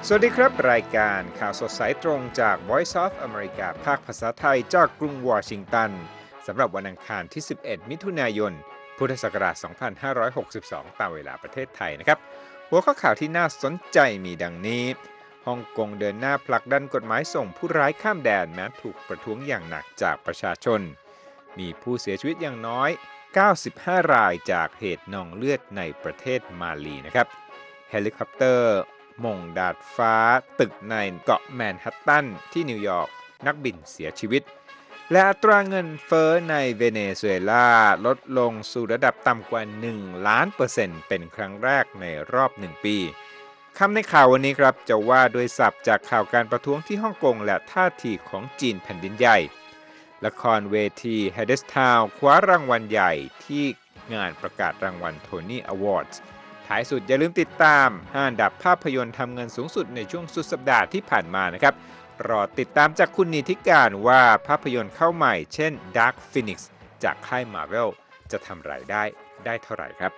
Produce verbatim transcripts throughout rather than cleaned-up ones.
สวัสดีครับรายการข่าวสดสายตรงจาก Voice of America ภาคภาษาไทยจากกรุงวอชิงตันสำหรับวันอังคารที่สิบเอ็ดมิถุนายนพุทธศักราชสองพันห้าร้อยหกสิบสองตามเวลาประเทศไทยนะครับหัวข้อข่าวที่น่าสนใจมีดังนี้ฮ่องกงเดินหน้าผลักดันกฎหมายส่งผู้ร้ายข้ามแดนแม้ถูกประท้วงอย่างหนักจากประชาชนมีผู้เสียชีวิตอย่างน้อยเก้าสิบห้ารายจากเหตุนองเลือดในประเทศมาลีนะครับเฮลิคอปเตอร์มงดาดฟ้าตึกในเกาะแมนฮัตตันที่นิวยอร์กนักบินเสียชีวิตและอัตราเงินเฟ้อในเวเนซุเอลาลดลงสู่ระดับต่ำกว่าหนึ่งล้านเปอร์เซ็นต์เป็นครั้งแรกในรอบหนึ่งปีคำในข่าววันนี้ครับจะว่าโดยศัพท์จากข่าวการประท้วงที่ฮ่องกงและท่าทีของจีนแผ่นดินใหญ่ละครเวทีเฮเดสทาวน์คว้ารางวัลใหญ่ที่งานประกาศรางวัลโทนี่อวอร์ดท้ายสุดอย่าลืมติดตามห้าอันดับภาพยนตร์ทำเงินสูงสุดในช่วงสุดสัปดาห์ที่ผ่านมานะครับรอติดตามจากคุณนิติการว่าภาพยนตร์เข้าใหม่เช่น Dark Phoenix จากค่าย Marvel จะทำรายได้ได้เท่าไหร่ครับ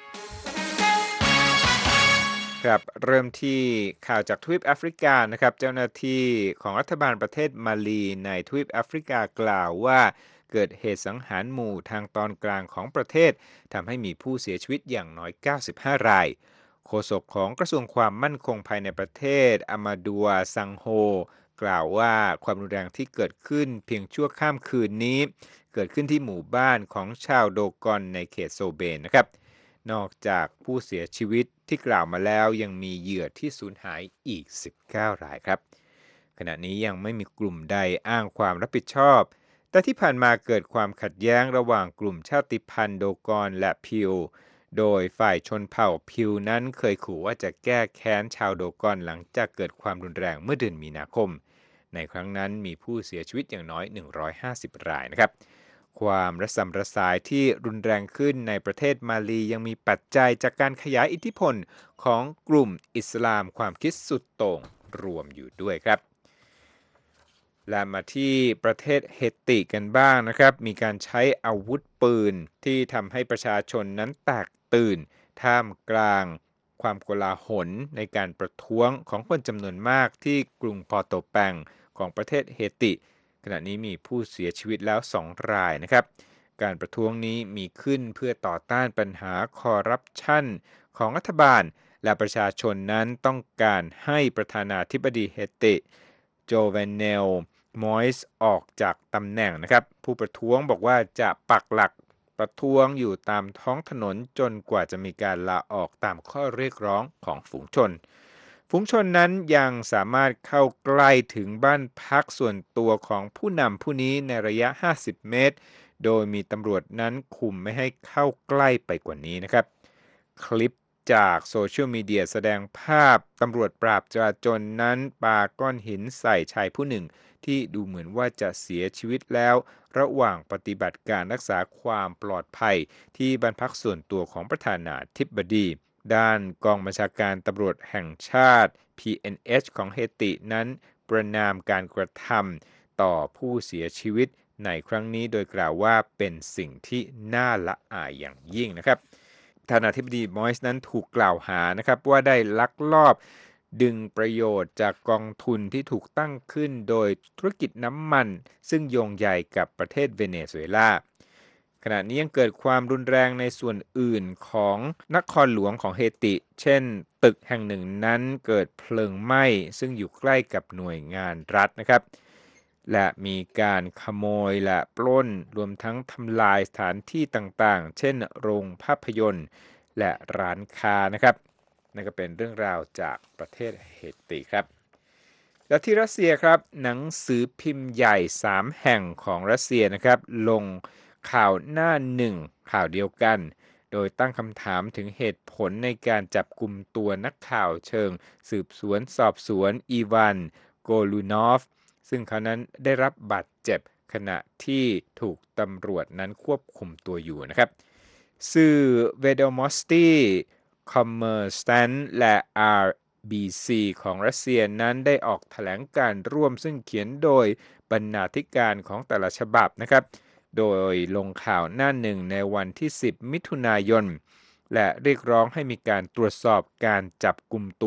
ครับเริ่มที่ข่าวจากทวีปแอฟริกานะครับเจ้าหน้าที่ของรัฐบาลประเทศมาลีในทวีปแอฟริกากล่าวว่าเกิดเหตุสังหารหมู่ทางตอนกลางของประเทศทำให้มีผู้เสียชีวิตอย่างน้อยเก้าสิบห้ารายโฆษกของกระทรวงความมั่นคงภายในประเทศอามาดัวซังโฮกล่าวว่าความรุนแรงที่เกิดขึ้นเพียงชั่วข้ามคืนนี้เกิดขึ้นที่หมู่บ้านของชาวโดกอนในเขตโซเบนนะครับนอกจากผู้เสียชีวิตที่กล่าวมาแล้วยังมีเหยื่อที่สูญหายอีกสิบเก้ารายครับขณะนี้ยังไม่มีกลุ่มใดอ้างความรับผิดชอบแต่ที่ผ่านมาเกิดความขัดแย้งระหว่างกลุ่มชาติพันธุ์โดกอนและพิวโดยฝ่ายชนเผ่าพิวนั้นเคยขู่ว่าจะแก้แค้นชาวโดกอนหลังจากเกิดความรุนแรงเมื่อเดือนมีนาคมในครั้งนั้นมีผู้เสียชีวิตอย่างน้อยหนึ่งร้อยห้าสิบรายนะครับความระสำระสายที่รุนแรงขึ้นในประเทศมาลียังมีปัจจัยจากการขยายอิทธิพลของกลุ่มอิสลามความคิดสุดโต่งรวมอยู่ด้วยครับและมาที่ประเทศเฮติกันบ้างนะครับมีการใช้อาวุธปืนที่ทำให้ประชาชนนั้นแตกตื่นท่ามกลางความโกลาหลในการประท้วงของคนจำนวนมากที่กรุงปอร์โตแปงของประเทศเฮติขณะนี้มีผู้เสียชีวิตแล้วสองรายนะครับการประท้วงนี้มีขึ้นเพื่อต่อต้านปัญหาคอร์รัปชันของรัฐบาลและประชาชนนั้นต้องการให้ประธานาธิบดีเฮติโจเวนเนลมอยส์ออกจากตำแหน่งนะครับผู้ประท้วงบอกว่าจะปักหลักประท้วงอยู่ตามท้องถนนจนกว่าจะมีการลาออกตามข้อเรียกร้องของฝูงชนฝูงชนนั้นยังสามารถเข้าใกล้ถึงบ้านพักส่วนตัวของผู้นำผู้นี้ในระยะห้าสิบเมตรโดยมีตำรวจนั้นคุมไม่ให้เข้าใกล้ไปกว่านี้นะครับคลิปจากโซเชียลมีเดียแสดงภาพตำรวจปราบจราจรนั้นปาก้อนหินใส่ชายผู้หนึ่งที่ดูเหมือนว่าจะเสียชีวิตแล้วระหว่างปฏิบัติการรักษาความปลอดภัยที่บ้านพักส่วนตัวของประธานาธิบดีด้านกองบัญชาการตำรวจแห่งชาติ พี เอ็น เอช ของเฮตินั้นประณามการกระทำต่อผู้เสียชีวิตในครั้งนี้โดยกล่าวว่าเป็นสิ่งที่น่าละอายอย่างยิ่งนะครับประธานาธิบดีมอยส์นั้นถูกกล่าวหานะครับว่าได้ลักลอบดึงประโยชน์จากกองทุนที่ถูกตั้งขึ้นโดยธุรกิจน้ำมันซึ่งโยงใยกับประเทศเวเนซุเอลาขณะนี้ยังเกิดความรุนแรงในส่วนอื่นของนครหลวงของเฮติเช่นตึกแห่งหนึ่งนั้นเกิดเพลิงไหม้ซึ่งอยู่ใกล้กับหน่วยงานรัฐนะครับและมีการขโมยและปล้นรวมทั้งทำลายสถานที่ต่างๆเช่นโรงภาพยนตร์และร้านค้านะครับนั่นก็เป็นเรื่องราวจากประเทศเฮติครับและที่รัสเซียครับหนังสือพิมพ์ใหญ่สามแห่งของรัสเซียนะครับลงข่าวหน้าหนึ่งข่าวเดียวกันโดยตั้งคำถามถึงเหตุผลในการจับกุมตัวนักข่าวเชิงสืบสวนสอบสวนอีวานโกลูนอฟซึ่งเขานั้นได้รับบาดเจ็บขณะที่ถูกตำรวจนั้นควบคุมตัวอยู่นะครับสื่อเวโดมอสตีคอมเมอร์สแตนและ อาร์ บี ซี ของรัสเซียนั้นได้ออกแถลงการร่วมซึ่งเขียนโดยบรรณาธิการของแต่ละฉบับนะครับโดยลงข่าวหน้าหนึ่งในวันที่สิบมิถุนายนและเรียกร้องให้มีการตรวจสอบการจับกุมตัว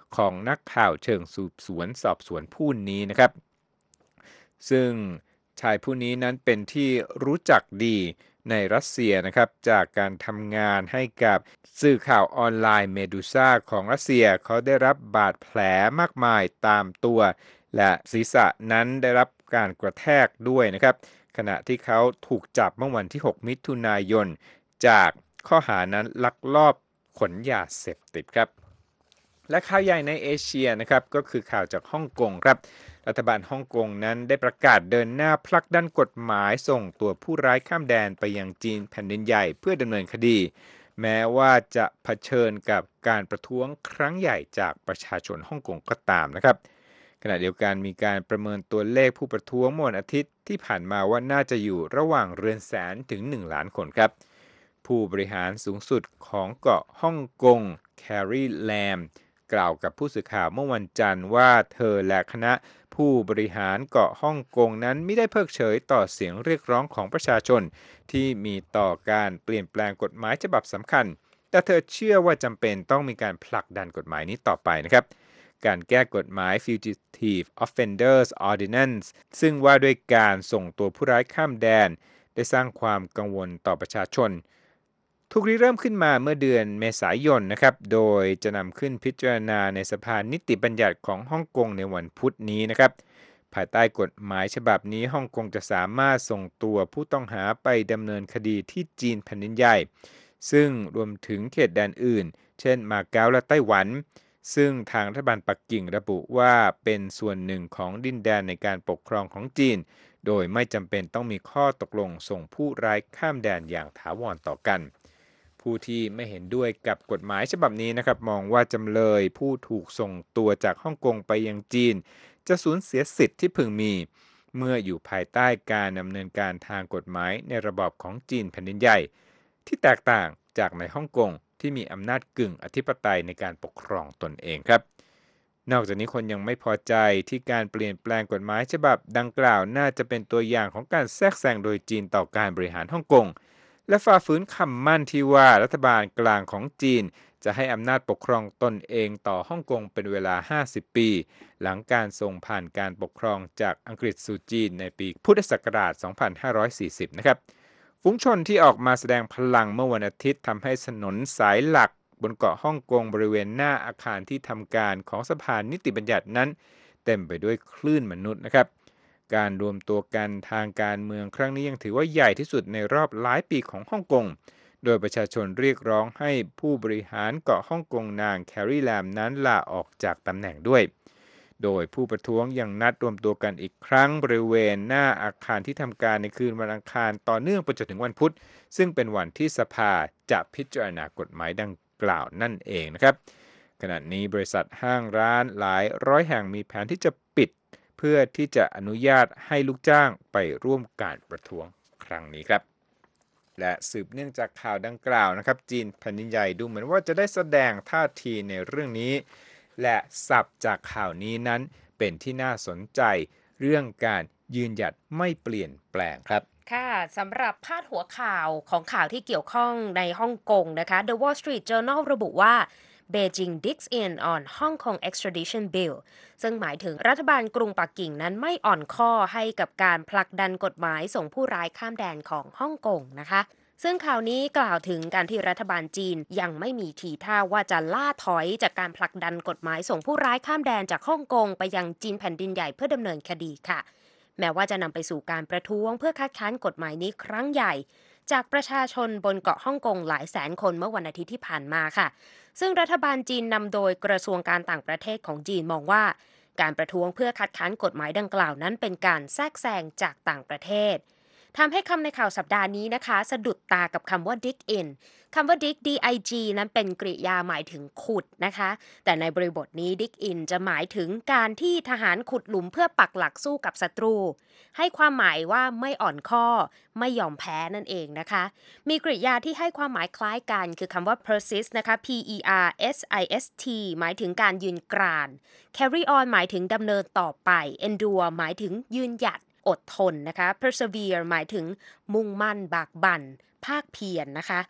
ของนักข่าวเชิงสืบสวนสอบสวนผู้นี้นะครับซึ่งชายผู้นี้นั้นเป็นที่รู้จักดีในรัสเซียนะครับจากการทำงานให้กับสื่อข่าวออนไลน์เมดูซ่าของรัสเซียเขาได้รับบาดแผลมากมายตามตัวและศีรษะนั้นได้รับการกระแทกด้วยนะครับขณะที่เขาถูกจับเมื่อวันที่หกมิถุนายนจากข้อหานั้นลักลอบขนยาเสพติดครับและข่าวใหญ่ในเอเชียนะครับก็คือข่าวจากฮ่องกงครับรัฐบาลฮ่องกงนั้นได้ประกาศเดินหน้าผลักดันกฎหมายส่งตัวผู้ร้ายข้ามแดนไปยังจีนแผ่นดินใหญ่เพื่อดำเนินคดีแม้ว่าจะเผชิญกับการประท้วงครั้งใหญ่จากประชาชนฮ่องกงก็ตามนะครับขณะเดียวกันมีการประเมินตัวเลขผู้ประท้วงเมื่อวันอาทิตย์ที่ผ่านมาว่าน่าจะอยู่ระหว่างเรือนแสนถึงหนึ่งล้านคนครับผู้บริหารสูงสุดของเกาะฮ่องกงแครีแลมกล่าวกับผู้สื่อข่าวเมื่อวันจันทร์ว่าเธอและคณะผู้บริหารเกาะฮ่องกงนั้นไม่ได้เพิกเฉยต่อเสียงเรียกร้องของประชาชนที่มีต่อการเปลี่ยนแปลงกฎหมายฉบับสำคัญแต่เธอเชื่อว่าจำเป็นต้องมีการผลักดันกฎหมายนี้ต่อไปนะครับการแก้กฎหมาย Fugitive Offenders Ordinance ซึ่งว่าด้วยการส่งตัวผู้ร้ายข้ามแดนได้สร้างความกังวลต่อประชาชนถูกริเริ่มขึ้นมาเมื่อเดือนเมษายนนะครับโดยจะนำขึ้นพิจารณาในสภานิติบัญญัติของฮ่องกงในวันพุธนี้นะครับภายใต้กฎหมายฉบับนี้ฮ่องกงจะสามารถส่งตัวผู้ต้องหาไปดำเนินคดีที่จีนแผ่นดินใหญ่ซึ่งรวมถึงเขตแดนอื่นเช่นมาเก๊าและไต้หวันซึ่งทางรัฐบาลปักกิ่งระบุว่าเป็นส่วนหนึ่งของดินแดนในการปกครองของจีนโดยไม่จำเป็นต้องมีข้อตกลงส่งผู้ร้ายข้ามแดนอย่างถาวรต่อกันผู้ที่ไม่เห็นด้วยกับกฎหมายฉบับนี้นะครับมองว่าจำเลยผู้ถูกส่งตัวจากฮ่องกงไปยังจีนจะสูญเสียสิทธิ์ที่พึงมีเมื่ออยู่ภายใต้การดำเนินการทางกฎหมายในระบอบของจีนแผ่นดินใหญ่ที่แตกต่างจากในฮ่องกงที่มีอำนาจกึ่งอธิปไตยในการปกครองตนเองครับนอกจากนี้คนยังไม่พอใจที่การเปลี่ยนแปลงกฎหมายฉบับดังกล่าวน่าจะเป็นตัวอย่างของการแทรกแซงโดยจีนต่อการบริหารฮ่องกงและฝ่าฝืนคำมั่นที่ว่ารัฐบาลกลางของจีนจะให้อำนาจปกครองตนเองต่อฮ่องกงเป็นเวลาห้าสิบปีหลังการส่งผ่านการปกครองจากอังกฤษสู่จีนในปีพุทธศักราชสองพันห้าร้อยสี่สิบนะครับฝูงชนที่ออกมาแสดงพลังเมื่อวันอาทิตย์ทำให้ถนนสายหลักบนเกาะฮ่องกงบริเวณหน้าอาคารที่ทำการของสภานิติบัญญัตินั้นเต็มไปด้วยคลื่นมนุษย์นะครับการรวมตัวกันทางการเมืองครั้งนี้ยังถือว่าใหญ่ที่สุดในรอบหลายปีของฮ่องกงโดยประชาชนเรียกร้องให้ผู้บริหารเกาะฮ่องกงนางแครีแลมนั้นลาออกจากตำแหน่งด้วยโดยผู้ประท้วงยังนัดรวมตัวกันอีกครั้งบริเวณหน้าอาคารที่ทำการในคืนวันอังคารต่อเนื่องไปจนถึงวันพุธซึ่งเป็นวันที่สภาจะพิจารณากฎหมายดังกล่าวนั่นเองนะครับขณะนี้บริษัทห้างร้านหลายร้อยแห่งมีแผนที่จะปิดเพื่อที่จะอนุญาตให้ลูกจ้างไปร่วมการประท้วงครั้งนี้ครับและสืบเนื่องจากข่าวดังกล่าวนะครับจีนแผ่นดินใหญ่ดูเหมือนว่าจะได้แสดงท่าทีในเรื่องนี้และสับจากข่าวนี้นั้นเป็นที่น่าสนใจเรื่องการยืนหยัดไม่เปลี่ยนแปลงครับค่ะสำหรับพาดหัวข่าวของข่าวที่เกี่ยวข้องในฮ่องกงนะคะ The Wall Street Journal ระบุว่า Beijing digs in on Hong Kong extradition bill ซึ่งหมายถึงรัฐบาลกรุงปักกิ่งนั้นไม่อ่อนข้อให้กับการผลักดันกฎหมายส่งผู้ร้ายข้ามแดนของฮ่องกงนะคะซึ่งข่าวนี้กล่าวถึงการที่รัฐบาลจีนยังไม่มีทีท่าว่าจะล่าถอยจากการผลักดันกฎหมายส่งผู้ร้ายข้ามแดนจากฮ่องกงไปยังจีนแผ่นดินใหญ่เพื่อดำเนินคดีค่ะแม้ว่าจะนำไปสู่การประท้วงเพื่อคัดค้านกฎหมายนี้ครั้งใหญ่จากประชาชนบนเกาะฮ่องกงหลายแสนคนเมื่อวันอาทิตย์ที่ผ่านมาค่ะซึ่งรัฐบาลจีนนำโดยกระทรวงการต่างประเทศของจีนมองว่าการประท้วงเพื่อคัดค้านกฎหมายดังกล่าวนั้นเป็นการแทรกแซงจากต่างประเทศทำให้คำในข่าวสัปดาห์นี้นะคะสะดุดตากับคำว่า dig in คำว่า dig dig นั้นเป็นกริยาหมายถึงขุดนะคะแต่ในบริบทนี้ dig in จะหมายถึงการที่ทหารขุดหลุมเพื่อปักหลักสู้กับศัตรูให้ความหมายว่าไม่อ่อนข้อไม่ยอมแพ้นั่นเองนะคะมีกริยาที่ให้ความหมายคล้ายกันคือคำว่า persist นะคะ p e r s i s t หมายถึงการยืนกราน carry on หมายถึงดำเนินต่อไป endure หมายถึงยืนหยัดอดทนนะคะ persevere หมายถึงมุ่งมั่นบากบั่นภาคเพียรนนะคะ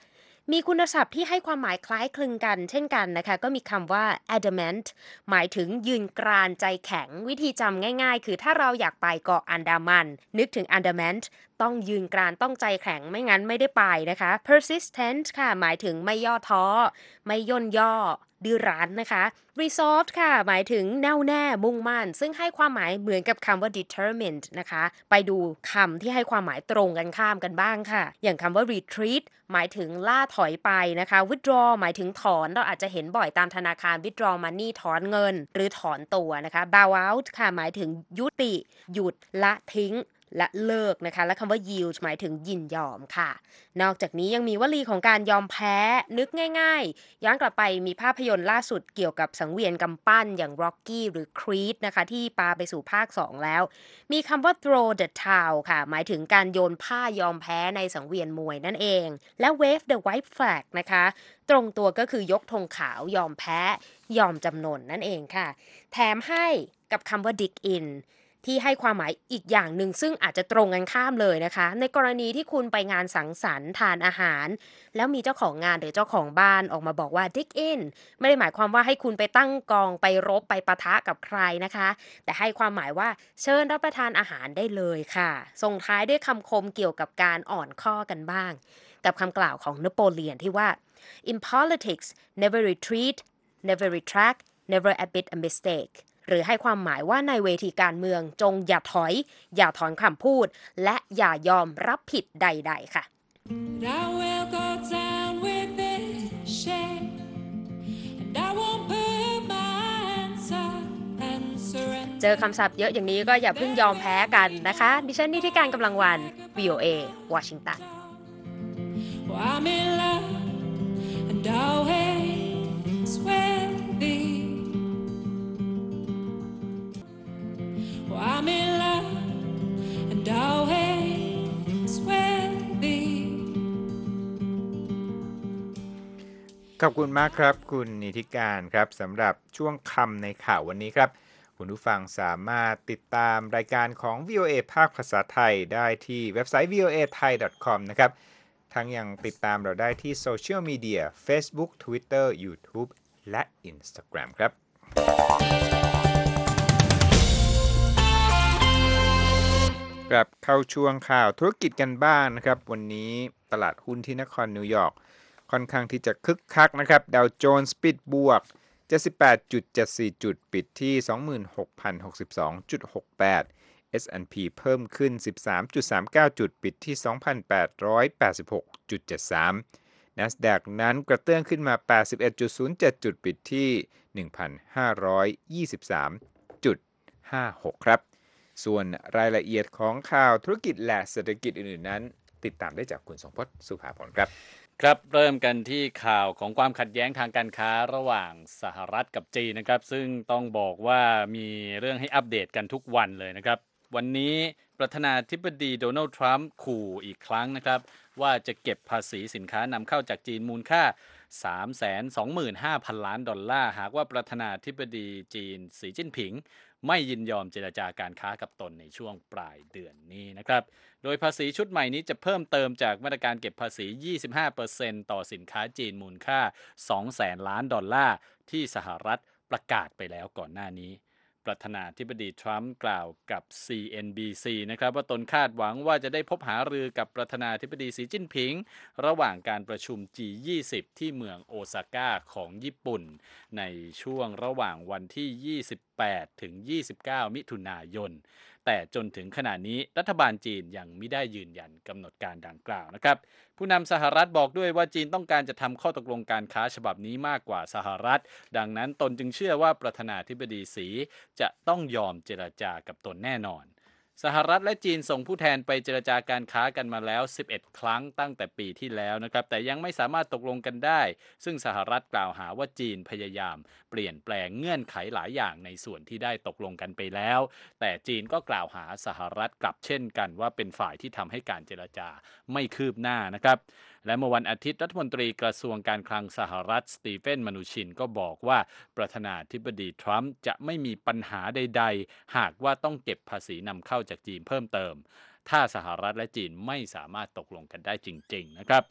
มีคุณศัพท์ที่ให้ความหมายคล้ายคลึงกันเช่นกันนะคะก็มีคำว่า adamant หมายถึงยืนกรานใจแข็งวิธีจำง่ายๆคือถ้าเราอยากไปเกาะอันดามันนึกถึง adamant ต้องยืนกรานต้องใจแข็งไม่งั้นไม่ได้ไปนะคะ persistent ค่ะหมายถึงไม่ย่อท้อไม่ย่นย่อดื้อรั้นนะคะ resolved ค่ะหมายถึงแน่วแน่มุ่งมั่นซึ่งให้ความหมายเหมือนกับคำว่า determined นะคะไปดูคำที่ให้ความหมายตรงกันข้ามกันบ้างค่ะอย่างคำว่า retreat หมายถึงล่าถอยไปนะคะ withdraw หมายถึงถอนเราอาจจะเห็นบ่อยตามธนาคาร withdraw money ถอนเงินหรือถอนตัวนะคะ bow out ค่ะหมายถึงยุติหยุดละทิ้งและเลิกนะคะและคำว่า yield หมายถึงยินยอมค่ะนอกจากนี้ยังมีวลีของการยอมแพ้นึกง่ายๆย้อนกลับไปมีภาพยนตร์ล่าสุดเกี่ยวกับสังเวียนกำปั้นอย่าง Rocky หรือ Creed นะคะที่ปาไปสู่ภาคสองแล้วมีคำว่า throw the towel ค่ะหมายถึงการโยนผ้ายอมแพ้ในสังเวียนมวยนั่นเองและ wave the white flag นะคะตรงตัวก็คือยกธงขาวยอมแพ้ยอมจำนนนั่นเองค่ะแถมให้กับคำว่า dig inที่ให้ความหมายอีกอย่างหนึ่งซึ่งอาจจะตรงกันข้ามเลยนะคะในกรณีที่คุณไปงานสังสรรค์ทานอาหารแล้วมีเจ้าของงานหรือเจ้าของบ้านออกมาบอกว่า dig in ไม่ได้หมายความว่าให้คุณไปตั้งกองไปรบไปปะทะกับใครนะคะแต่ให้ความหมายว่าเชิญรับประทานอาหารได้เลยค่ะส่งท้ายด้วยคำคมเกี่ยวกับการอ่อนข้อกันบ้างกับคำกล่าวของนโปเลียนที่ว่า in politics never retreat never retract never admit a mistakeหรือให้ความหมายว่าในเวทีการเมืองจงอย่าถอยอย่าถอนคำพูดและอย่ายอมรับผิดใดๆค่ะเจอคำศัพท์เยอะอย่างนี้ก็อย่าเพิ่งยอมแพ้กันนะคะดิฉันนิติการกำลังวัน วี โอ เอ วอชิงตัน I'm in love and always will be ขอบคุณมากครับคุณนิติการครับสำหรับช่วงคำในข่าววันนี้ครับคุณผู้ฟังสามารถติดตามรายการของ วี โอ เอ ภาคภาษาไทยได้ที่เว็บไซต์ วี โอ เอ ไทย ดอท คอม นะครับทั้งยังติดตามเราได้ที่โซเชียลมีเดีย Facebook Twitter YouTube และ Instagram ครับกลับเข้าช่วงข่าวธุรกิจกันบ้าง น, นะครับวันนี้ตลาดหุ้นที่นครนิวยอร์กค่อนข้างที่จะคึกคักนะครับดาวโจนส์ปิดบวก เจ็ดสิบแปดจุดเจ็ดสี่ จุดปิดที่ สองหมื่นหกพันหกสิบสองจุดหกแปด เอส แอนด์ พี เพิ่มขึ้น สิบสามจุดสามเก้า จุดปิดที่ สองพันแปดร้อยแปดสิบหกจุดเจ็ดสาม NASDAQ นั้นกระเตื้องขึ้นมา แปดสิบเอ็ดจุดศูนย์เจ็ด จุดปิดที่ หนึ่งพันห้าร้อยยี่สิบสามจุดห้าหก ครับส่วนรายละเอียดของข่าวธุรกิจและเศรษฐกิจอื่นๆนั้นติดตามได้จากคุณสมพจน์สุภาพรครับครับเริ่มกันที่ข่าวของความขัดแย้งทางการค้าระหว่างสหรัฐกับจีนนะครับซึ่งต้องบอกว่ามีเรื่องให้อัปเดตกันทุกวันเลยนะครับวันนี้ประธานาธิบดีโดนัลด์ทรัมป์ขู่อีกครั้งนะครับว่าจะเก็บภาษีสินค้านำเข้าจากจีนมูลค่า สามแสนสองหมื่นห้าพัน ล้านดอลลาร์หากว่าประธานาธิบดีจีนสีจิ้นผิงไม่ยินยอมเจรจาการค้ากับตนในช่วงปลายเดือนนี้นะครับโดยภาษีชุดใหม่นี้จะเพิ่มเติมจากมาตรการเก็บภาษี ยี่สิบห้าเปอร์เซ็นต์ ต่อสินค้าจีนมูลค่า สองแสน ล้านดอลลาร์ที่สหรัฐประกาศไปแล้วก่อนหน้านี้ประธานาธิบดีทรัมป์กล่าวกับ ซี เอ็น บี ซี นะครับว่าตนคาดหวังว่าจะได้พบหารือกับประธานาธิบดีสีจิ้นผิงระหว่างการประชุม จี ยี่สิบ ที่เมืองโอซาก้าของญี่ปุ่นในช่วงระหว่างวันที่ ยี่สิบแปด ถึง ยี่สิบเก้า มิถุนายนแต่จนถึงขณะนี้รัฐบาลจีนยังไม่ได้ยืนยันกำหนดการดังกล่าวนะครับผู้นำสหรัฐบอกด้วยว่าจีนต้องการจะทำข้อตกลงการค้าฉบับนี้มากกว่าสหรัฐดังนั้นตนจึงเชื่อว่าประธานาธิบดีสีจะต้องยอมเจรจากับตนแน่นอนสหรัฐและจีนส่งผู้แทนไปเจรจาการค้ากันมาแล้วสิบเอ็ดครั้งตั้งแต่ปีที่แล้วนะครับแต่ยังไม่สามารถตกลงกันได้ซึ่งสหรัฐกล่าวหาว่าจีนพยายามเปลี่ยนแปลงเงื่อนไขหลายอย่างในส่วนที่ได้ตกลงกันไปแล้วแต่จีนก็กล่าวหาสหรัฐกลับเช่นกันว่าเป็นฝ่ายที่ทำให้การเจรจาไม่คืบหน้านะครับและเมื่อวันอาทิตย์รัฐมนตรีกระทรวงการคลังสหรัฐสตีเฟนมนูชินก็บอกว่าประธานาธิบดีทรัมป์จะไม่มีปัญหาใดๆหากว่าต้องเก็บภาษีนำเข้าจากจีนเพิ่มเติมถ้าสหรัฐและจีนไม่สามารถตกลงกันได้จริงๆนะครับ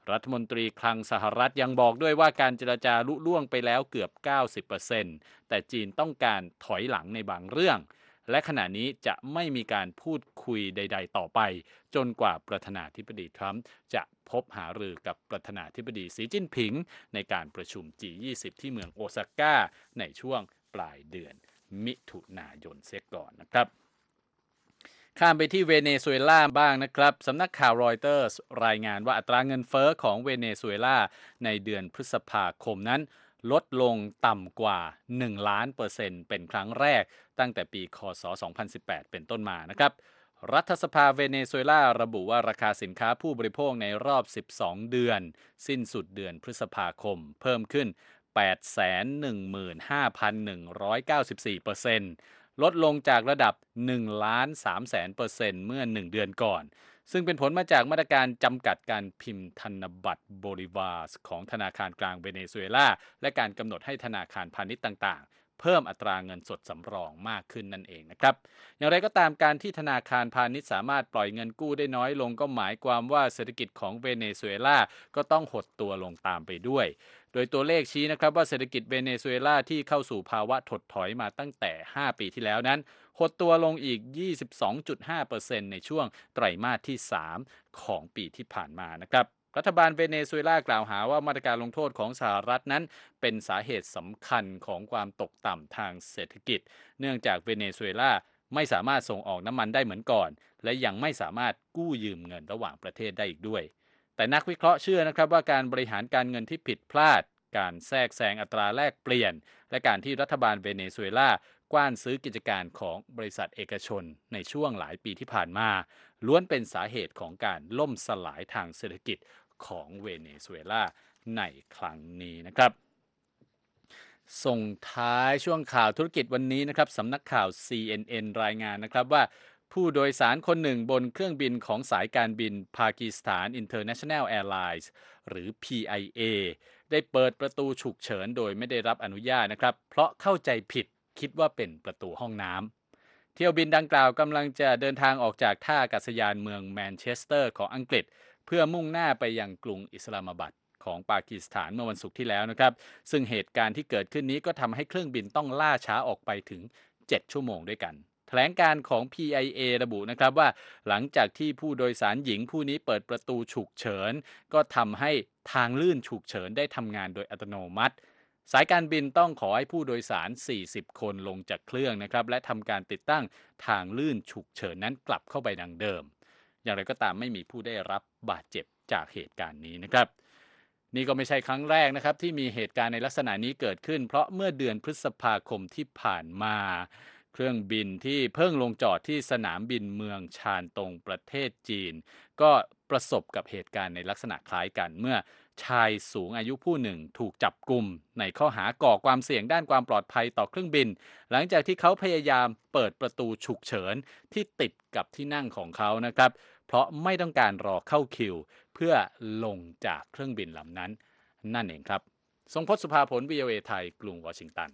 รัฐมนตรีคลังสหรัฐยังบอกด้วยว่าการเจรจาลุล่วงไปแล้วเกือบ เก้าสิบเปอร์เซ็นต์ แต่จีนต้องการถอยหลังในบางเรื่องและขณะนี้จะไม่มีการพูดคุยใดๆต่อไปจนกว่าประธานาธิบดีทรัมป์จะพบหารือกับประธานาธิบดีสีจิ้นผิงในการประชุม จี ยี่สิบ ที่เมืองโอซาก้าในช่วงปลายเดือนมิถุนายนเสียก่อนนะครับข้ามไปที่เวเนซุเอลาบ้างนะครับสำนักข่าวรอยเตอร์สรายงานว่าอัตราเงินเฟ้อของเวเนซุเอลาในเดือนพฤษภาคมนั้นลดลงต่ำกว่าหนึ่งล้านเปอร์เซ็นต์เป็นครั้งแรกตั้งแต่ปีค.ศ. สองพันสิบแปดเป็นต้นมานะครับรัฐสภาเวเนซุเอลาระบุว่าราคาสินค้าผู้บริโภคในรอบสิบสองเดือนสิ้นสุดเดือนพฤษภาคมเพิ่มขึ้น แปดแสนหนึ่งหมื่นห้าพันหนึ่งร้อยเก้าสิบสี่เปอร์เซ็นต์ ลดลงจากระดับ หนึ่งล้านสามแสนเปอร์เซ็นต์ เมื่อหนึ่งเดือนก่อนซึ่งเป็นผลมาจากมาตรการจำกัดการพิมพ์ธนบัตรโบลิวาร์ของธนาคารกลางเวเนซุเอลาและการกำหนดให้ธนาคารพาณิชย์ต่างๆเพิ่มอัตราเงินสดสำรองมากขึ้นนั่นเองนะครับอย่างไรก็ตามการที่ธนาคารพาณิชย์สามารถปล่อยเงินกู้ได้น้อยลงก็หมายความว่าเศรษฐกิจของเวเนซุเอลาก็ต้องหดตัวลงตามไปด้วยโดยตัวเลขชี้นะครับว่าเศรษฐกิจเวเนซุเอลาที่เข้าสู่ภาวะถดถอยมาตั้งแต่ห้าปีที่แล้วนั้นหดตัวลงอีก ยี่สิบสองจุดห้าเปอร์เซ็นต์ ในช่วงไตรมาสที่สามของปีที่ผ่านมานะครับรัฐบาลเวเนซุเอลากล่าวหาว่ามาตรการลงโทษของสหรัฐนั้นเป็นสาเหตุสำคัญของความตกต่ำทางเศรษฐกิจเนื่องจากเวเนซุเอลาไม่สามารถส่งออกน้ำมันได้เหมือนก่อนและยังไม่สามารถกู้ยืมเงินระหว่างประเทศได้อีกด้วยแต่นักวิเคราะห์เชื่อนะครับว่าการบริหารการเงินที่ผิดพลาดการแทรกแซงอัตราแลกเปลี่ยนและการที่รัฐบาลเวเนซุเอลากว้านซื้อกิจการของบริษัทเอกชนในช่วงหลายปีที่ผ่านมาล้วนเป็นสาเหตุของการล่มสลายทางเศรษฐกิจของเวเนซุเอลาในครั้งนี้นะครับส่งท้ายช่วงข่าวธุรกิจวันนี้นะครับสำนักข่าว ซี เอ็น เอ็น รายงานนะครับว่าผู้โดยสารคนหนึ่งบนเครื่องบินของสายการบินปากีสถาน International Airlines หรือ พี ไอ เอ ได้เปิดประตูฉุกเฉินโดยไม่ได้รับอนุญาตนะครับเพราะเข้าใจผิดคิดว่าเป็นประตูห้องน้ำเที่ยวบินดังกล่าวกำลังจะเดินทางออกจากท่าอากาศยานเมืองแมนเชสเตอร์ของอังกฤษเพื่อมุ่งหน้าไปยังกรุงอิสลามบัดของปากีสถานเมื่อวันศุกร์ที่แล้วนะครับซึ่งเหตุการณ์ที่เกิดขึ้นนี้ก็ทำให้เครื่องบินต้องล่าช้าออกไปถึงเจ็ดชั่วโมงด้วยกันแถลงการของ พี ไอ เอ ระบุนะครับว่าหลังจากที่ผู้โดยสารหญิงผู้นี้เปิดประตูฉุกเฉินก็ทำให้ทางลื่นฉุกเฉินได้ทำงานโดยอัตโนมัติสายการบินต้องขอให้ผู้โดยสารสี่สิบคนลงจากเครื่องนะครับและทำการติดตั้งทางลื่นฉุกเฉินนั้นกลับเข้าไปดังเดิมอย่างไรก็ตามไม่มีผู้ได้รับบาดเจ็บจากเหตุการณ์นี้นะครับนี่ก็ไม่ใช่ครั้งแรกนะครับที่มีเหตุการณ์ในลักษณะนี้เกิดขึ้นเพราะเมื่อเดือนพฤษภาคมที่ผ่านมาเครื่องบินที่เพิ่งลงจอดที่สนามบินเมืองชานตงประเทศจีนก็ประสบกับเหตุการณ์ในลักษณะคล้ายกันเมื่อชายสูงอายุผู้หนึ่งถูกจับกุมในข้อหาก่อความเสี่ยงด้านความปลอดภัยต่อเครื่องบินหลังจากที่เขาพยายามเปิดประตูฉุกเฉินที่ติดกับที่นั่งของเขานะครับเพราะไม่ต้องการรอเข้าคิวเพื่อลงจากเครื่องบินลำนั้นนั่นเองครับทรงพจน์สุภาผล วี โอ เอ ไทยกรุงวอชิงตัน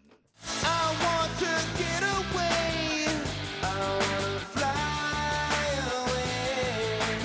I want to get away. I wanna fly away.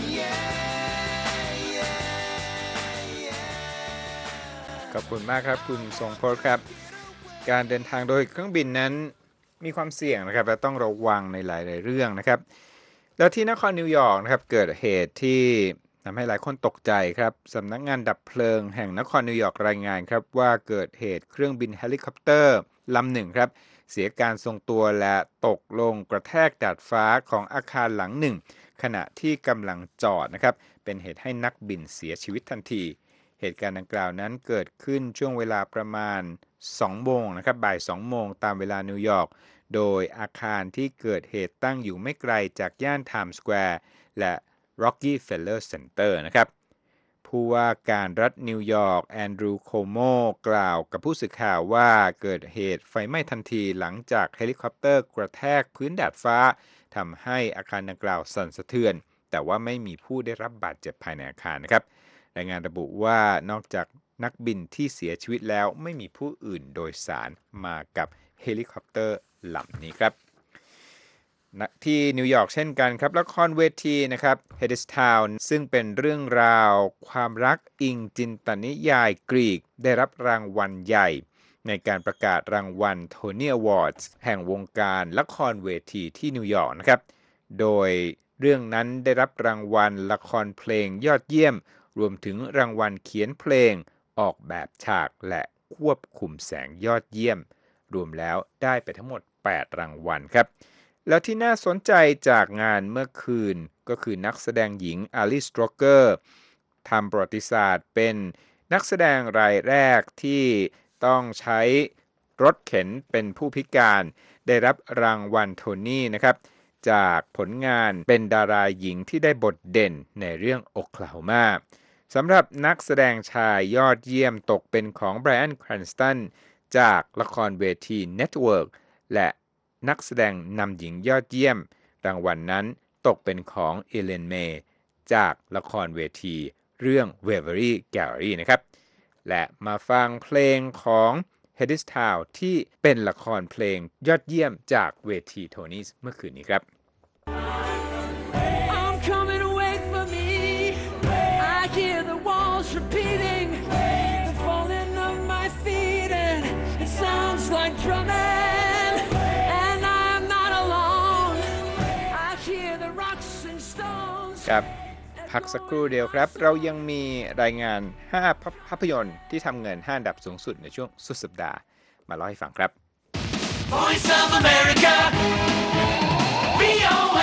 Yeah, yeah, yeah. ขอบคุณมากครับคุณทรงพจน์ครับการเดินทางโดยเครื่องบินนั้นมีความเสี่ยงนะครับและต้องระวังในหลายๆเรื่องนะครับแล้วที่นครนิวยอร์กนะครับเกิดเหตุที่ทำให้หลายคนตกใจครับสำนักงานดับเพลิงแห่งนครนิวยอร์กรายงานครับว่าเกิดเหตุเครื่องบินเฮลิคอปเตอร์ลำหนึ่งครับเสียการทรงตัวและตกลงกระแทกดาดฟ้าของอาคารหลังหนึ่งขณะที่กำลังจอดนะครับเป็นเหตุให้นักบินเสียชีวิตทันทีเหตุการณ์ดังกล่าวนั้นเกิดขึ้นช่วงเวลาประมาณสองโมงนะครับบ่ายสองโมงตามเวลานิวยอร์กโดยอาคารที่เกิดเหตุตั้งอยู่ไม่ไกลจากย่านไทม์สแควร์และ Rockefeller Center นะครับผู้ว่าการรัฐนิวยอร์กแอนดรูว์โคโมกล่าวกับผู้สื่อข่าวว่าเกิดเหตุไฟไหม้ทันทีหลังจากเฮลิคอปเตอร์กระแทกพื้นดาดฟ้าทำให้อาคารดังกล่าวสั่นสะเทือนแต่ว่าไม่มีผู้ได้รับบาดเจ็บภายในอาคารนะครับรายงานระบุว่านอกจากนักบินที่เสียชีวิตแล้วไม่มีผู้อื่นโดยสารมากับเฮลิคอปเตอร์ลำนี้ครับที่นิวยอร์กเช่นกันครับละครเวทีนะครับ Hadestown ซึ่งเป็นเรื่องราวความรักอิงจินตนิยายกรีกได้รับรางวัลใหญ่ในการประกาศรางวัล Tony Awards แห่งวงการละครเวทีที่นิวยอร์กนะครับโดยเรื่องนั้นได้รับรางวัลละครเพลงยอดเยี่ยมรวมถึงรางวัลเขียนเพลงออกแบบฉากและควบคุมแสงยอดเยี่ยมรวมแล้วได้ไปทั้งหมดแปดรางวัลครับแล้วที่น่าสนใจจากงานเมื่อคืนก็คือนักแสดงหญิงอลิส สโตรเกอร์ทำประวัติศาสตร์เป็นนักแสดงรายแรกที่ต้องใช้รถเข็นเป็นผู้พิการได้รับรางวัลโทนี่นะครับจากผลงานเป็นดาราหญิงที่ได้บทเด่นในเรื่องโอคลาโฮมาสำหรับนักแสดงชายยอดเยี่ยมตกเป็นของไบรอัน แครนสตันจากละครเวที Network และนักแสดงนำหญิงยอดเยี่ยมรางวัล น, นั้นตกเป็นของเอเลน เมย์จากละครเวทีเรื่อง Waverly Gallery นะครับและมาฟังเพลงของ Hadestown ที่เป็นละครเพลงยอดเยี่ยมจากเวทีโทนี่เมื่อคืนนี้ครับ I'm coming away from me. I hear the walls repeating, the falling of my feet, and it sounds like drumming. And I'm not alone. I hear the rocks and stones. ครับพักสักครู่เดียวครับเรายังมีรายงานห้าภาพยนตร์ที่ทำเงินห้าอันดับสูงสุดในช่วงสุดสัปดาห์มาเล่าให้ฟังครับ Voice of America, วี โอ เอ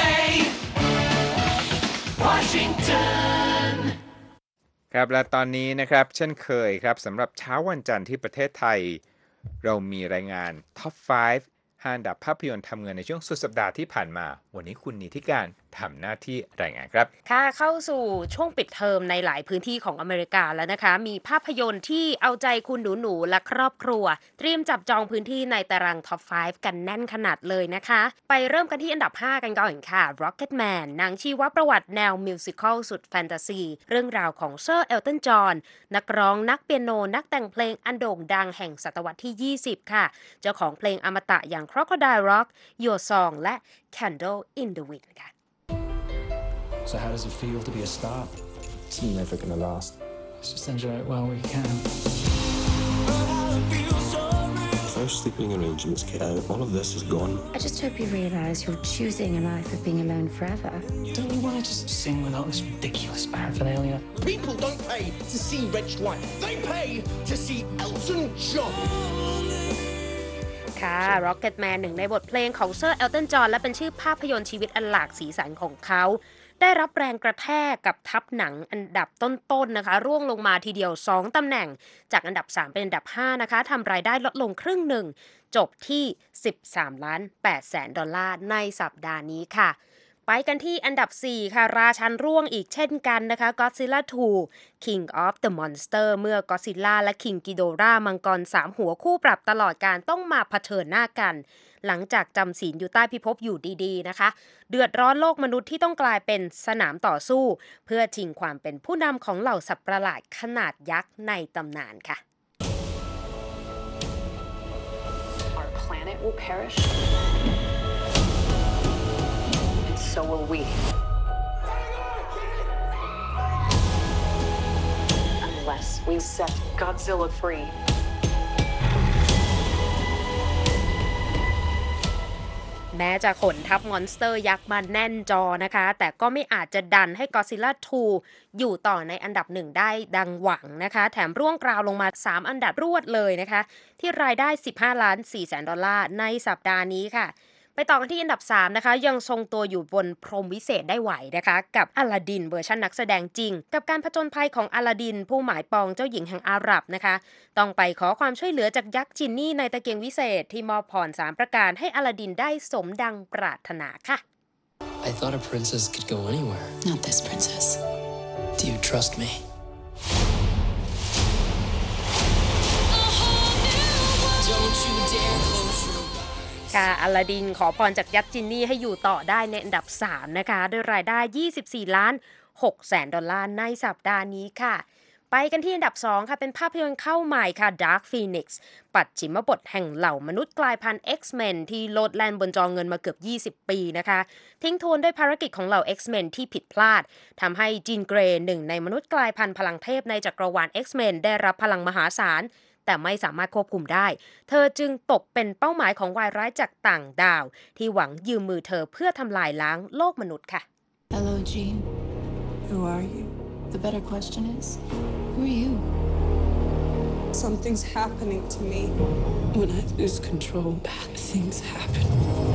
Washington ครับและตอนนี้นะครับเช่นเคยครับสำหรับเช้าวันจันทร์ที่ประเทศไทยเรามีรายงาน ท็อป ห้า ห้าอันดับภาพยนตร์ทำเงินในช่วงสุดสัปดาห์ที่ผ่านมาวันนี้คุณนิติการทำหน้าที่รายงานครับค่ะเข้าสู่ช่วงปิดเทอมในหลายพื้นที่ของอเมริกาแล้วนะคะมีภาพยนตร์ที่เอาใจคุณหนูๆและครอบครัวเตรียมจับจองพื้นที่ในตารางท็อป ห้า กันแน่นขนาดเลยนะคะไปเริ่มกันที่อันดับห้ากันก่อนค่ะ Rocketman หนังชีวประวัติแนวมิวสิคัลสุดแฟนตาซีเรื่องราวของเซอร์เอลตันจอห์นนักร้องนักเปียโนนักแต่งเพลงอันโด่งดังแห่งศตวรรษที่ยี่สิบค่ะเจ้าของเพลงอมตะอย่าง Crocodile Rock Your Song และ Candle in the Wind ค่ะ So how does it feel to be a star? It's never gonna last. Let's just enjoy it while we can. First sleeping arrangements get out. All of this is gone. I just hope you realise you're choosing a life of being alone forever. Don't you want to just sing without this ridiculous paraphernalia? People don't pay to see Reg White. They pay to see Elton John. ค่ะ Rocketman หนึ่งในบทเพลงของเซอร์เอลตันจอห์นและเป็นชื่อภาพยนตร์ชีวิตอันหลากสีสันของเขาได้รับแรงกระแทกกับทัพหนังอันดับต้นๆนะคะร่วงลงมาทีเดียวสองตำแหน่งจากอันดับสามเป็นอันดับห้านะคะทำรายได้ลดลงครึ่งหนึ่งจบที่สิบสามล้านแปดแสนดอลลาร์ในสัปดาห์นี้ค่ะไปกันที่อันดับสี่ค่ะราชันร่วงอีกเช่นกันนะคะ Godzilla ทู King of the Monster เมื่อ Godzilla และ King Ghidorah มังกรสามหัวคู่ปรับตลอดการต้องมาเผชิญหน้ากันหลังจากจำศีลอยู่ใต้พิภพอยู่ดีๆนะคะเดือดร้อนโลกมนุษย์ที่ต้องกลายเป็นสนามต่อสู้เพื่อชิงความเป็นผู้นำของเหล่าสัตว์ประหลาดขนาดยักษ์ในตำนานค่ะ Our planet will perish, and so will we. Unless we set Godzilla free. แม้จะขนทัพมอนสเตอร์ยักษ์มาแน่นจอนะคะแต่ก็ไม่อาจจะดันให้ Godzilla ทูอยู่ต่อในอันดับหนึ่งได้ดังหวังนะคะแถมร่วงกราวลงมาสามอันดับรวดเลยนะคะที่รายได้สิบห้าล้านสี่แสนดอลลาร์ในสัปดาห์นี้ค่ะไปต่อกันที่อันดับสามนะคะยังทรงตัวอยู่บนพรหมวิเศษได้ไหวนะคะกับอลาดินเวอร์ชันนักแสดงจริงกับการผจญภัยของอลาดินผู้หมายปองเจ้าหญิงแห่งอาหรับนะคะต้องไปขอความช่วยเหลือจากยักษ์จินนี่ในตะเกียงวิเศษที่มอบพรสามประการให้อลาดินได้สมดังปรารถนาค่ะ I thought a princess could go anywhere. Not this princess. Do you trust me? Don't you dare close your eyes. ค่ะอลาดินขอพรจากยักษ์จินนี่ให้อยู่ต่อได้ในอันดับสามนะคะด้วยรายได้ยี่สิบสี่ล้านหกแสนดอลลาร์ในสัปดาห์นี้ค่ะไปกันที่อันดับสองค่ะเป็นภาพยนตร์เข้าใหม่ค่ะ Dark Phoenix ปัจฉิมบทแห่งเหล่ามนุษย์กลายพันธุ์ X-Men ที่โลดแล่นบนจอเงินมาเกือบยี่สิบปีนะคะทิ้งทวนด้วยภารกิจของเหล่า X-Men ที่ผิดพลาดทำให้จีนเกรย์หนึ่งในมนุษย์กลายพันธุ์พลังเทพในจักรวาล X-Men ได้รับพลังมหาศาลแต่ไม่สามารถควบคุมได้เธอจึงตกเป็นเป้าหมายของวายร้ายจากต่างดาวที่หวังยืมมือเธอเพื่อทำลายล้างโลกมนุษย์ค่ะ Hello, Jean. Who are you? The better question is, who are you? Something's happening to me. When I lose control, bad things happen.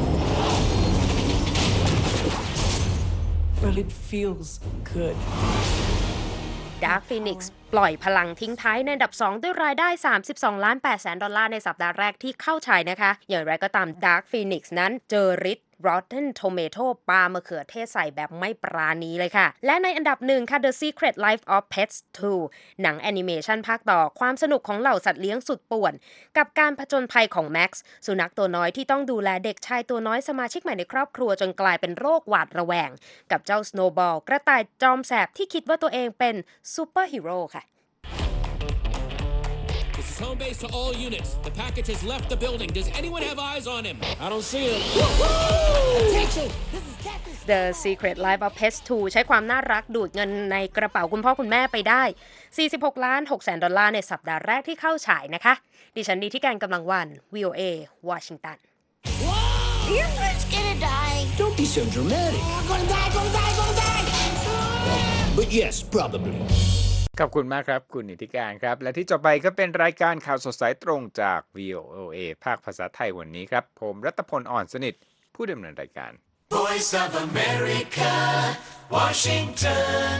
But it feels good. Dark Phoenix ปล่อยพลังทิ้งท้ายในอันดับสองด้วยรายได้สามสิบสองล้านแปดแสนดอลลาร์ในสัปดาห์แรกที่เข้าฉายนะคะอย่างไรก็ตาม Dark Phoenix นั้นเจอฤทธิ์ Rotten Tomato ปา มะเขือเทศใส่แบบไม่ปราณีเลยค่ะและในอันดับหนึ่งค่ะ The Secret Life of Pets ทู หนังแอนิเมชันภาคต่อความสนุกของเหล่าสัตว์เลี้ยงสุดป่วนกับการผจญภัยของ Max สุนัขตัวน้อยที่ต้องดูแลเด็กชายตัวน้อยสมาชิกใหม่ในครอบครัวจนกลายเป็นโรคหวาดระแวงกับเจ้า Snowball กระต่ายจอมแสบที่คิดว่าตัวเองเป็นซูเปอร์ฮีโร่ค่ะ This is home base to all units. The package has left the building. Does anyone have eyes on him? I don't see him. Attention! This is Captain The Secret Life of Pets ทู ใช้ความน่ารักดูดเงินในกระเป๋าคุณพ่อคุณแม่ไปได้สี่สิบหกล้านหกแสนดอลลาร์ในสัปดาห์แรกที่เข้าฉายนะคะดิฉันดีที่การกำลังวัน วี โอ เอ วอชิงตัน Your friend's gonna die. Don't be so dramatic. I'm gonna die, gonna die, gonna die. But yes, probably. ขอบคุณมากครับคุณนิติการครับและที่จบไปก็เป็นรายการข่าวสดสายตรงจาก วี โอ เอ ภาคภาษาไทยวันนี้ครับผมรัตพลอ่อนสนิทผู้ดำเนินรายการ Voice of America, Washington.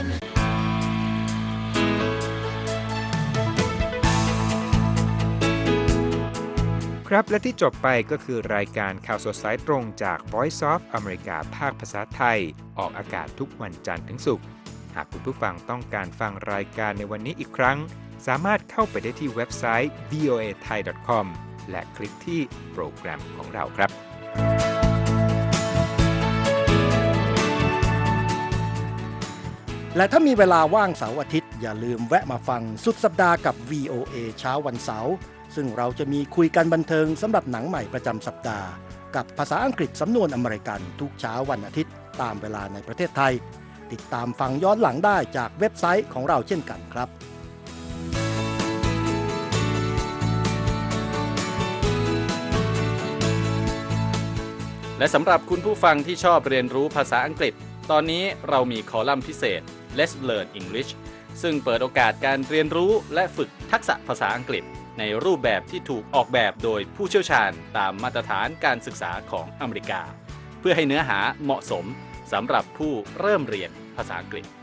ครับและที่จบไปก็คือรายการข่าวสดสายตรงจาก Voice of America ภาคภาษาไทยออกอากาศทุกวันจันทร์ถึงศุกร์หากคุณผู้ฟังต้องการฟังรายการในวันนี้อีกครั้งสามารถเข้าไปได้ที่เว็บไซต์ วี โอ เอ ไทย ดอท คอม และคลิกที่โปรแกรมของเราครับและถ้ามีเวลาว่างเสาร์อาทิตย์อย่าลืมแวะมาฟังสุดสัปดาห์กับ วี โอ เอ เช้าวันเสาร์ซึ่งเราจะมีคุยกันบันเทิงสำหรับหนังใหม่ประจำสัปดาห์กับภาษาอังกฤษสำนวนอเมริกันทุกเช้าวันอาทิตย์ตามเวลาในประเทศไทยติดตามฟังย้อนหลังได้จากเว็บไซต์ของเราเช่นกันครับและสำหรับคุณผู้ฟังที่ชอบเรียนรู้ภาษาอังกฤษตอนนี้เรามีคอลัมน์พิเศษ Let's Learn English ซึ่งเปิดโอกาสการเรียนรู้และฝึกทักษะภาษาอังกฤษในรูปแบบที่ถูกออกแบบโดยผู้เชี่ยวชาญตามมาตรฐานการศึกษาของอเมริกาเพื่อให้เนื้อหาเหมาะสมสำหรับผู้เริ่มเรียนภาษาอังกฤษ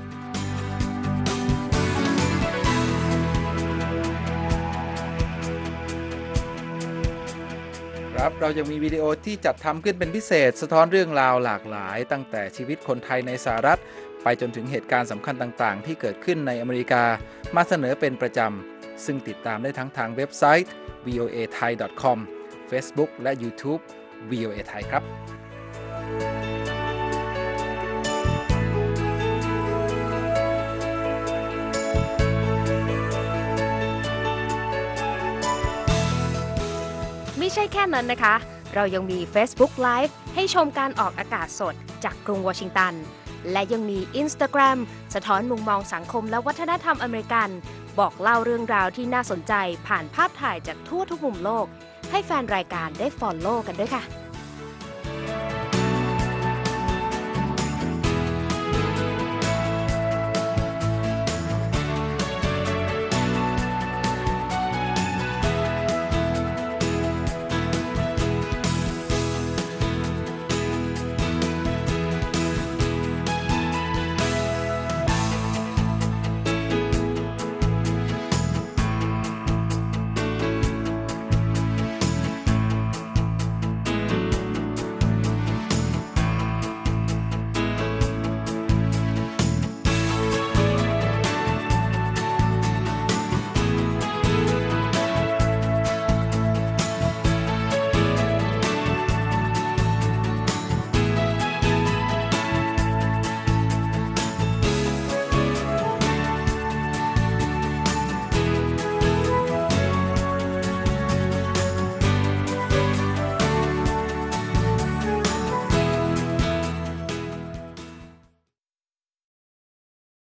ครับเรายังมีวิดีโอที่จัดทำขึ้นเป็นพิเศษสะท้อนเรื่องราวหลากหลายตั้งแต่ชีวิตคนไทยในสหรัฐไปจนถึงเหตุการณ์สำคัญต่างๆที่เกิดขึ้นในอเมริกามาเสนอเป็นประจำซึ่งติดตามได้ทั้งทางเว็บไซต์ วี โอ เอ ไทย ดอท คอม Facebook และ YouTube วี โอ เอ ไทยครับไม่ใช่แค่นั้นนะคะเรายังมี Facebook Live ให้ชมการออกอากาศสดจากกรุงวอชิงตันและยังมี Instagram สะท้อนมุมมองสังคมและวัฒนธรรมอเมริกันบอกเล่าเรื่องราวที่น่าสนใจผ่านภาพถ่ายจากทั่วทุกมุมโลกให้แฟนรายการได้ follow กันด้วยค่ะ